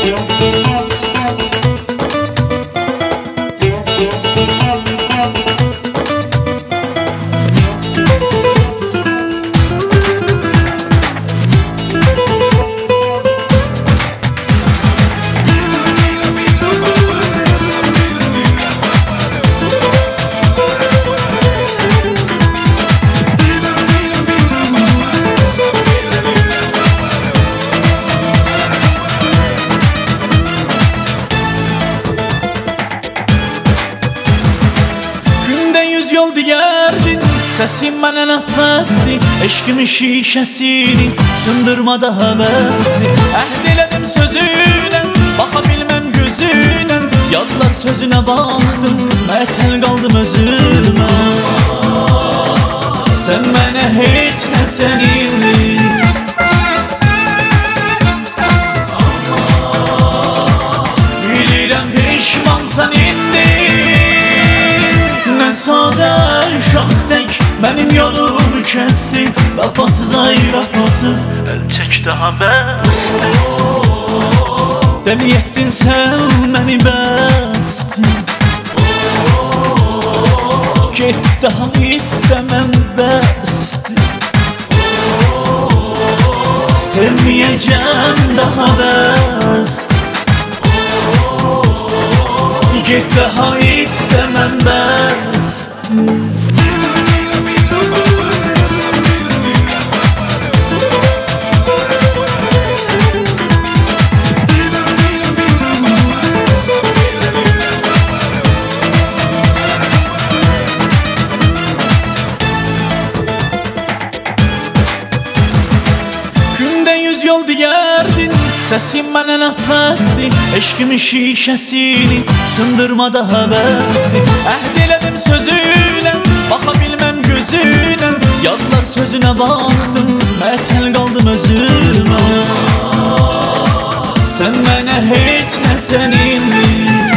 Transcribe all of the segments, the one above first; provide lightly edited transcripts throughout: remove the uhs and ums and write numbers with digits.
Yol diyerdin, sesin mənə nəfəsdir. Eşqimin şişəsini sındırmada həvəsdir. Əhd elədim sözünə, baxa bilməm gözünə. Yadlar sözünə baxdım, mətəl qaldım özümə. Sən mənə heç nə sənindir. Bilirəm peşmansan indi. Nə sadə uşaq tək mənim yolumu kəsdi. Vəfasız ay vəfasız əl çək daha bəsdir. Dəli etdin sən məni bəsdir. Get daha istəməm bəsdir. Sevməyəcəm daha bəsdir. Get daha istemem bəsdir. Gündə 100 yol diyerdin, sesin mənə nəfəsdir. Eşqimin şişəsini sındırmada həvəsdir. Əhd elədim sözünə, baxa bilməm gözünə. Yadlar sözünə baxdım, mətəl qaldım özümə. Sən mənə heç nə sənindir.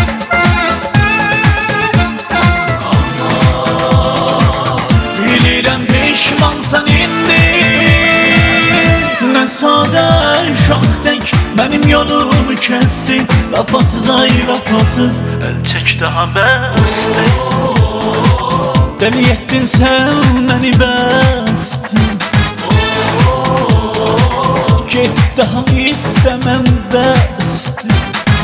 Bilirəm peşmansan indi. Nə sadə uşaq tək mənim yolumu kəsdi. Vəfasız ay vəfasız əl çək daha bəsdir. Dəli etdin sən məni bəsdir. Get daha istəməm bəsdir.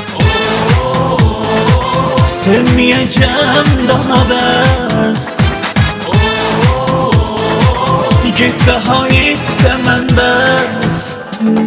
Sevməyəcəm daha bəsdir. Get daha istemem bəsdir.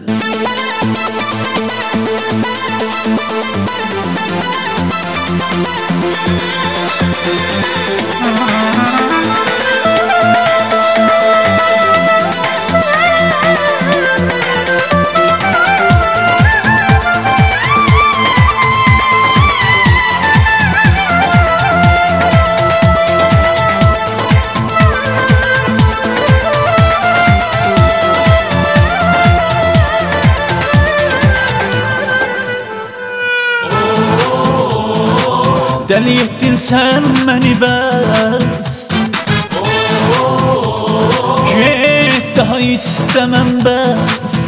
Dəli etdin sən məni bəsdir. Get daha istəməm bəsdir.